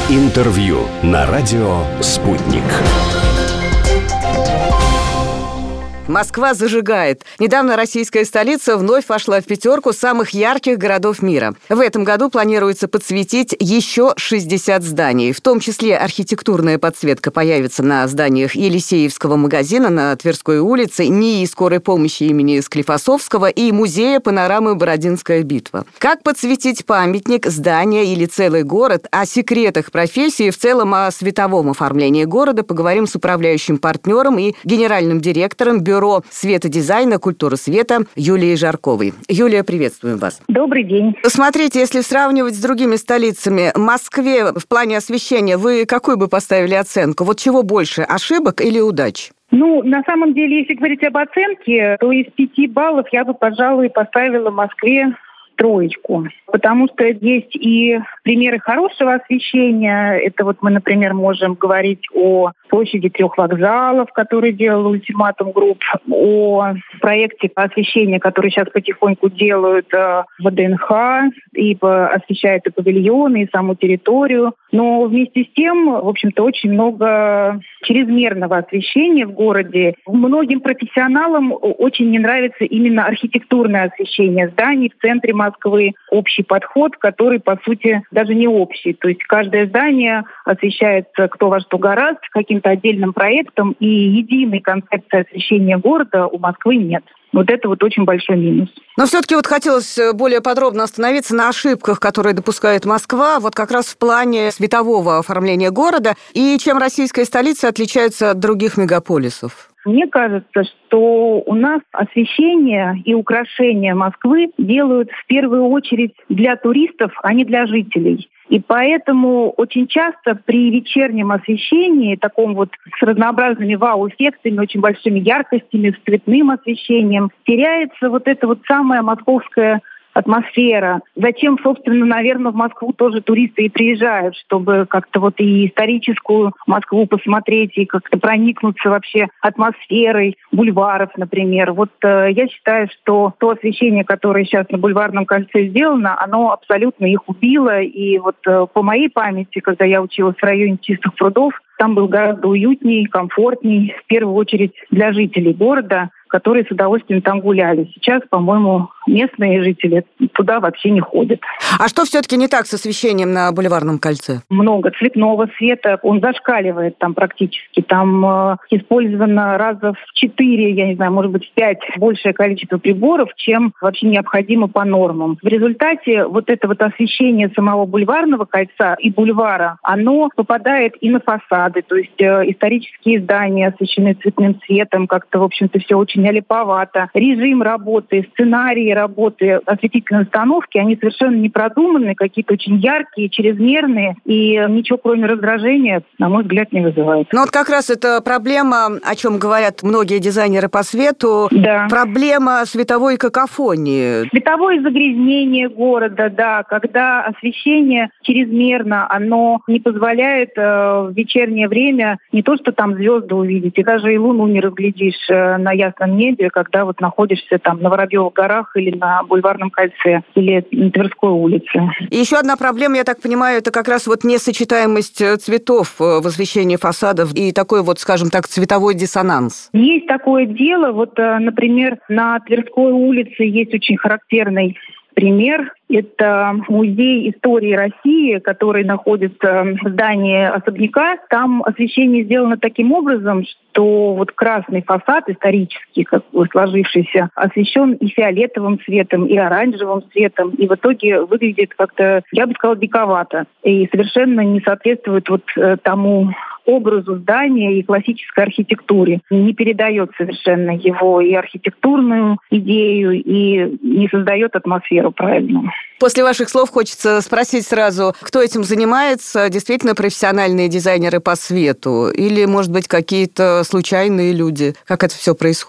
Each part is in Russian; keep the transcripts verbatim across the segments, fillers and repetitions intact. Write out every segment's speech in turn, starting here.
Интервью на радио «Спутник». Москва зажигает. Недавно российская столица вновь вошла в пятерку самых ярких городов мира. В этом году планируется подсветить еще шестьдесят зданий. В том числе архитектурная подсветка появится на зданиях Елисеевского магазина на Тверской улице, НИИ скорой помощи имени Склифосовского и музея панорамы «Бородинская битва». Как подсветить памятник, здание или целый город, о секретах профессии, в целом о световом оформлении города поговорим с управляющим партнером и генеральным директором бюро Бюро светодизайна, культуры света Юлией Жарковой. Юлия, приветствуем вас. Добрый день. Смотрите, если сравнивать с другими столицами, Москве в плане освещения вы какую бы поставили оценку? Вот чего больше, ошибок или удач? Ну, на самом деле, если говорить об оценке, то из пяти баллов я бы, пожалуй, поставила Москве троечку. Потому что есть и примеры хорошего освещения. Это вот мы, например, можем говорить о площади трех вокзалов, который делал Ультиматум Групп, о проекте освещения, который сейчас потихоньку делают в ВДНХ, и освещают и павильоны, и саму территорию. Но вместе с тем, в общем-то, очень много чрезмерного освещения в городе. Многим профессионалам очень не нравится именно архитектурное освещение зданий в центре Москвы, общий подход, который, по сути, даже не общий. То есть каждое здание освещается кто во что гораздо, каким-то отдельным проектом, и единой концепции освещения города у Москвы нет. Вот это вот очень большой минус. Но все-таки вот хотелось более подробно остановиться на ошибках, которые допускает Москва, вот как раз в плане светового оформления города, и чем российская столица отличается от других мегаполисов. Мне кажется, что у нас освещение и украшения Москвы делают в первую очередь для туристов, а не для жителей. И поэтому очень часто при вечернем освещении, таком вот с разнообразными вау-эффектами, очень большими яркостями, с цветным освещением, теряется вот эта вот самая московская атмосфера. Зачем, собственно, наверное, в Москву тоже туристы и приезжают, чтобы как-то вот и историческую Москву посмотреть, и как-то проникнуться вообще атмосферой бульваров, например. Вот э, я считаю, что то освещение, которое сейчас на Бульварном кольце сделано, оно абсолютно их убило. И вот э, по моей памяти, когда я училась в районе Чистых прудов, там был гораздо уютней, комфортней, в первую очередь для жителей города, которые с удовольствием там гуляли. Сейчас, по-моему, местные жители туда вообще не ходят. А что все-таки не так с освещением на Бульварном кольце? Много цветного света, он зашкаливает там практически. Там э, использовано раза в четыре, я не знаю, может быть, в пять большее количество приборов, чем вообще необходимо по нормам. В результате вот это вот освещение самого Бульварного кольца и бульвара, оно попадает и на фасады, то есть э, исторические здания освещены цветным цветом, как-то, в общем-то, все очень олиповато. Режим работы, сценарии работы, осветительные установки, они совершенно непродуманные, какие-то очень яркие, чрезмерные, и ничего, кроме раздражения, на мой взгляд, не вызывает. Ну вот как раз это проблема, о чем говорят многие дизайнеры по свету, да. Проблема световой какофонии. Световое загрязнение города, да, когда освещение чрезмерно, оно не позволяет э, в вечернее время не то, что там звезды увидеть, и даже и луну не разглядишь э, на ясном небе, когда вот находишься там на Воробьевых горах или на Бульварном кольце, или на Тверской улице. И еще одна проблема, я так понимаю, это как раз вот несочетаемость цветов в освещении фасадов и такой вот, скажем так, цветовой диссонанс. Есть такое дело. Вот, например, на Тверской улице есть очень характерный пример. Это музей истории России, который находится в здании особняка. Там освещение сделано таким образом, что вот красный фасад исторический, как бы сложившийся, освещен и фиолетовым цветом, и оранжевым цветом. И в итоге выглядит как-то, я бы сказала, диковато. И совершенно не соответствует вот тому образу здания и классической архитектуре. Не передает совершенно его и архитектурную идею, и не создает атмосферу правильную. После ваших слов хочется спросить сразу, кто этим занимается? Действительно профессиональные дизайнеры по свету? Или, может быть, какие-то случайные люди? Как это все происходит?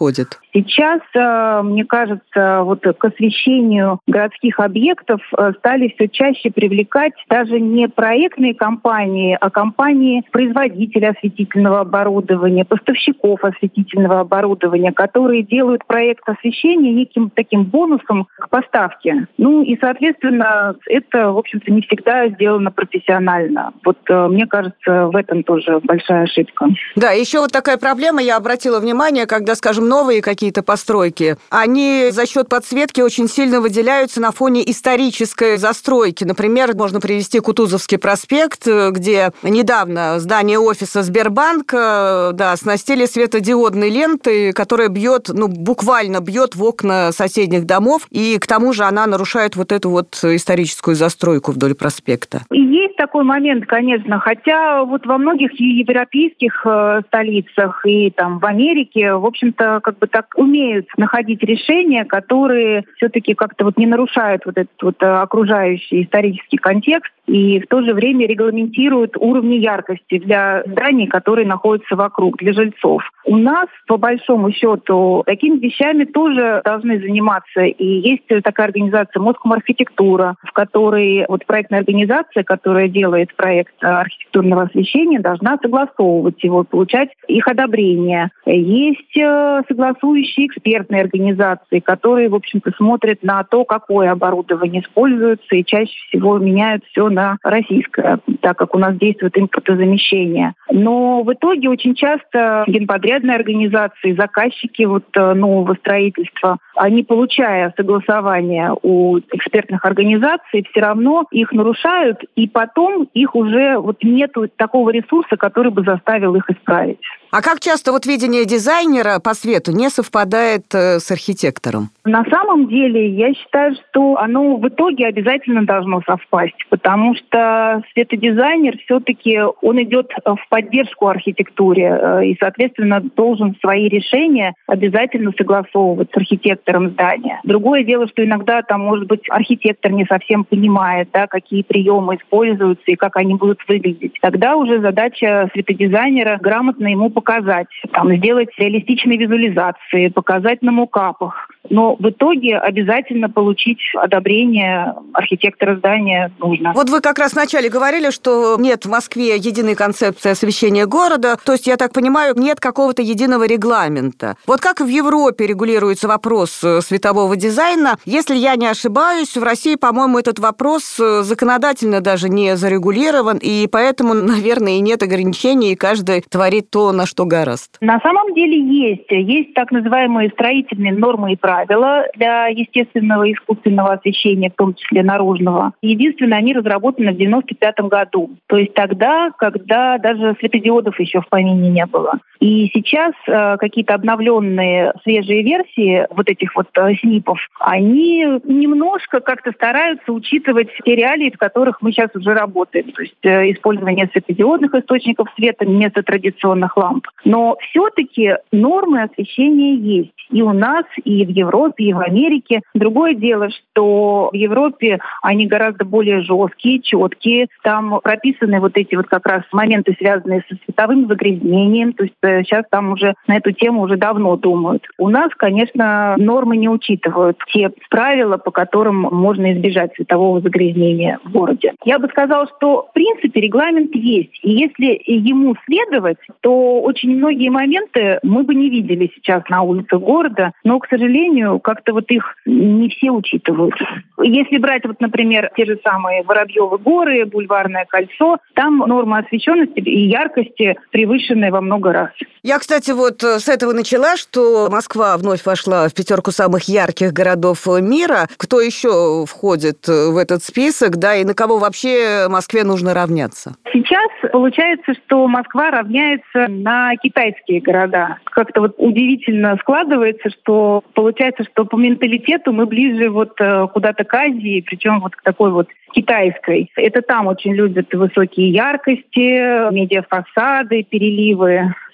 Сейчас, мне кажется, вот к освещению городских объектов стали все чаще привлекать даже не проектные компании, а компании-производители осветительного оборудования, поставщиков осветительного оборудования, которые делают проект освещения неким таким бонусом к поставке. Ну и, соответственно, это, в общем-то, не всегда сделано профессионально. Вот мне кажется, в этом тоже большая ошибка. Да, еще вот такая проблема, я обратила внимание, когда, скажем, новые какие-то постройки, они за счет подсветки очень сильно выделяются на фоне исторической застройки. Например, можно привести Кутузовский проспект, где недавно здание офиса Сбербанка, да, оснастили светодиодной лентой, которая бьет, ну, буквально бьет в окна соседних домов, и к тому же она нарушает вот эту вот историческую застройку вдоль проспекта. И есть такой момент, конечно, хотя вот во многих европейских э, столицах и там в Америке, в общем-то, как бы так умеют находить решения, которые все-таки как-то вот не нарушают вот этот вот окружающий исторический контекст и в то же время регламентируют уровни яркости для зданий, которые находятся вокруг, для жильцов. У нас, по большому счету, такими вещами тоже должны заниматься. И есть такая организация «Москомархитектура», в которой вот проектная организация, которая делает проект архитектурного освещения, должна согласовывать его, получать их одобрение. Есть согласующие экспертные организации, которые, в общем-то, смотрят на то, какое оборудование используется, и чаще всего меняют все на российское, так как у нас действует импортозамещение. Но в итоге очень часто генподрядные организации, заказчики вот нового строительства, они, получая согласование у экспертных организаций, все равно их нарушают, и потом их уже вот нету такого ресурса, который бы заставил их исправить. А как часто вот видение дизайнера по свету не совпадает с архитектором? На самом деле, я считаю, что оно в итоге обязательно должно совпасть, потому что светодизайнер все-таки он идет в поддержку архитектуре и, соответственно, должен свои решения обязательно согласовывать с архитектором здания. Другое дело, что иногда там, может быть, архитектор не совсем понимает, да, какие приемы используются и как они будут выглядеть. Тогда уже задача светодизайнера грамотно ему показать, там, сделать реалистичные визуализации, показать на мокапах. Но в итоге обязательно получить одобрение архитектора здания нужно. Вот вы как раз вначале говорили, что нет в Москве единой концепции освещения города. То есть, я так понимаю, нет какого-то единого регламента. Вот как в Европе регулируется вопрос светового дизайна? Если я не ошибаюсь, в России, по-моему, этот вопрос законодательно даже не зарегулирован, и поэтому, наверное, и нет ограничений, и каждый творит то, на что гораст. На самом деле есть. Есть так называемые строительные нормы и правила для естественного и искусственного освещения, в том числе наружного. Единственное, они разработаны в девяносто пятом году. То есть тогда, когда даже светодиодов еще в помине не было. И сейчас э, какие-то обновленные свежие версии вот этих вот э, снипов, они немножко как-то стараются учитывать те реалии, в которых мы сейчас уже работаем. То есть э, использование светодиодных источников света вместо традиционных ламп. Но все-таки нормы освещения есть. И у нас, и в Европе, и в Америке. Другое дело, что в Европе они гораздо более жесткие, четкие. Там прописаны вот эти вот как раз моменты, связанные со световым загрязнением. То есть сейчас там уже на эту тему уже давно думают. У нас, конечно, нормы не учитывают те правила, по которым можно избежать светового загрязнения в городе. Я бы сказала, что в принципе регламент есть. И если ему следовать, то очень многие моменты мы бы не видели сейчас на улицах города, но, к сожалению, как-то вот их не все учитывают. Если брать, вот, например, те же самые Воробьевы горы, Бульварное кольцо, там нормы освещенности и яркости превышены во много раз. Я, кстати, вот с этого начала, что Москва вновь вошла в пятерку самых ярких городов мира. Кто еще входит в этот список, да, и на кого вообще Москве нужно равняться? Сейчас получается, что Москва равняется на китайские города. Как-то вот удивительно складывается, что получается, что по менталитету мы ближе вот куда-то к Азии, причем вот к такой вот китайской. Это там очень любят высокие яркости, медиафасады, переливы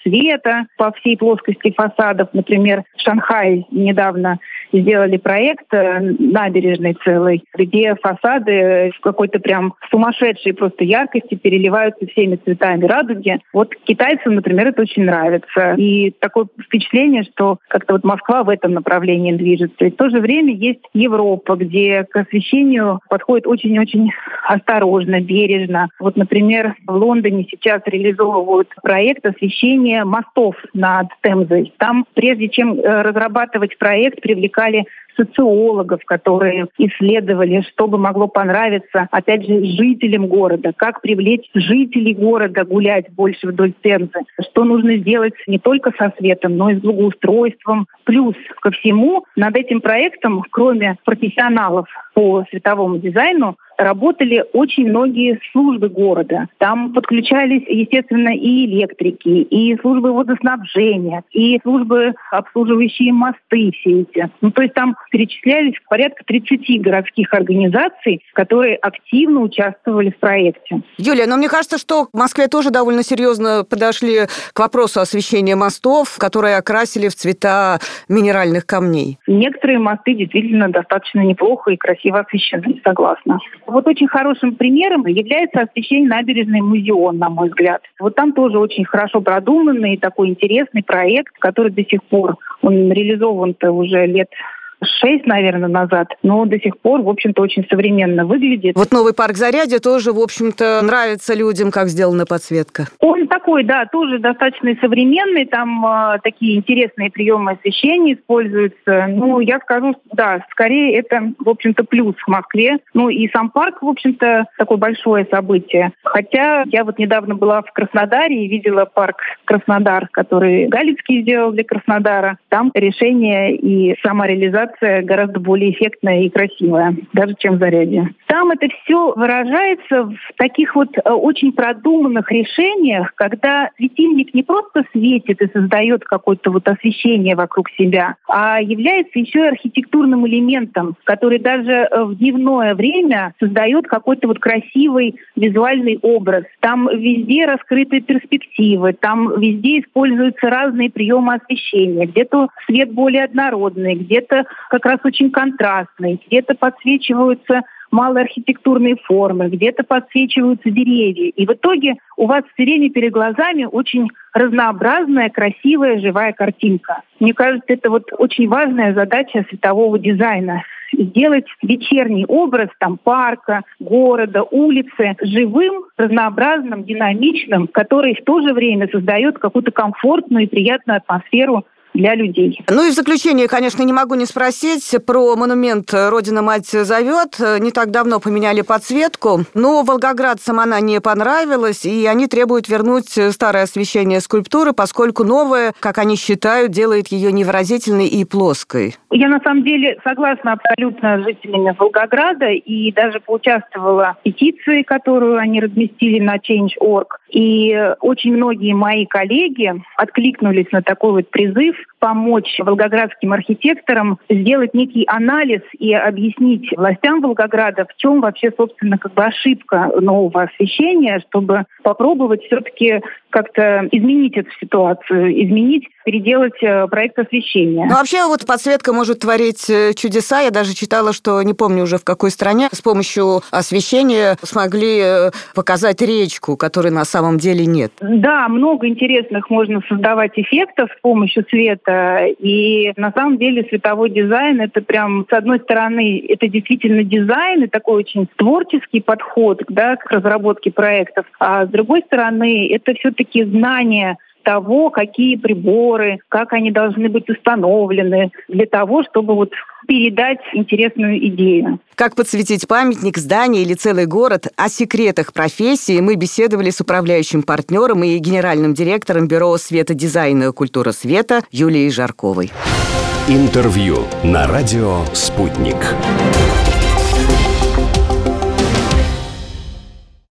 света по всей плоскости фасадов. Например, в Шанхае недавно сделали проект набережной целой, где фасады в какой-то прям сумасшедшей просто яркости переливаются всеми цветами радуги. Вот китайцам, например, это очень нравится. И такое впечатление, что как-то вот Москва в этом направлении движется. И в то же время есть Европа, где к освещению подходит очень-очень осторожно, бережно. Вот, например, в Лондоне сейчас реализовывают проект освещения мостов над Темзой. Там, прежде чем разрабатывать проект, привлекали социологов, которые исследовали, что бы могло понравиться, опять же, жителям города, как привлечь жителей города гулять больше вдоль Темзы, что нужно сделать не только со светом, но и с благоустройством. Плюс ко всему над этим проектом, кроме профессионалов по световому дизайну, работали очень многие службы города. Там подключались, естественно, и электрики, и службы водоснабжения, и службы, обслуживающие мосты все эти. Ну, то есть там перечислялись порядка тридцати городских организаций, которые активно участвовали в проекте. Юлия, но мне кажется, что в Москве тоже довольно серьезно подошли к вопросу освещения мостов, которые окрасили в цвета минеральных камней. Некоторые мосты действительно достаточно неплохо и красиво освещены, согласна. Вот очень хорошим примером является освещение набережной Музеон, на мой взгляд. Вот там тоже очень хорошо продуманный такой интересный проект, который до сих пор, он реализован-то уже лет шесть, наверное, назад, но до сих пор, в общем-то, очень современно выглядит. Вот новый парк Зарядье тоже, в общем-то, нравится людям, как сделана подсветка. Он такой, да, тоже достаточно современный, там э, такие интересные приемы освещения используются. Ну, я скажу, да, скорее это, в общем-то, плюс в Москве. Ну, и сам парк, в общем-то, такое большое событие. Хотя я вот недавно была в Краснодаре и видела парк Краснодар, который Галицкий сделал для Краснодара. Там решение и сама реализация гораздо более эффектная и красивая, даже чем в Зарядье. Там это все выражается в таких вот очень продуманных решениях, когда светильник не просто светит и создает какое-то вот освещение вокруг себя, а является еще и архитектурным элементом, который даже в дневное время создает какой-то вот красивый визуальный образ. Там везде раскрыты перспективы, там везде используются разные приемы освещения. Где-то свет более однородный, где-то как раз очень контрастный, где-то подсвечиваются малые архитектурные формы, где-то подсвечиваются деревья. И в итоге у вас все время перед глазами очень разнообразная, красивая, живая картинка. Мне кажется, это вот очень важная задача светового дизайна. Сделать вечерний образ там, парка, города, улицы живым, разнообразным, динамичным, который в то же время создает какую-то комфортную и приятную атмосферу для людей. Ну и в заключение, конечно, не могу не спросить про монумент «Родина-мать зовет». Не так давно поменяли подсветку, но волгоградцам она не понравилась, и они требуют вернуть старое освещение скульптуры, поскольку новое, как они считают, делает ее невыразительной и плоской. Я на самом деле согласна абсолютно с жителями Волгограда и даже поучаствовала в петиции, которую они разместили на Change точка орг. И очень многие мои коллеги откликнулись на такой вот призыв помочь волгоградским архитекторам сделать некий анализ и объяснить властям Волгограда, в чем вообще, собственно, как бы ошибка нового освещения, чтобы попробовать все-таки как-то изменить эту ситуацию, изменить, переделать проект освещения. Ну, вообще, вот подсветка может творить чудеса. Я даже читала, что, не помню уже в какой стране, с помощью освещения смогли показать речку, которой на самом деле нет. Да, много интересных можно создавать эффектов с помощью света. И на самом деле световой дизайн — это прям, с одной стороны, это действительно дизайн и такой очень творческий подход, да, к разработке проектов. А с другой стороны, это все-таки знание того, какие приборы, как они должны быть установлены для того, чтобы вот передать интересную идею. Как подсветить памятник, здание или целый город? О секретах профессии мы беседовали с управляющим партнером и генеральным директором Бюро светодизайна и культуры света Юлией Жарковой. Интервью на радио «Спутник».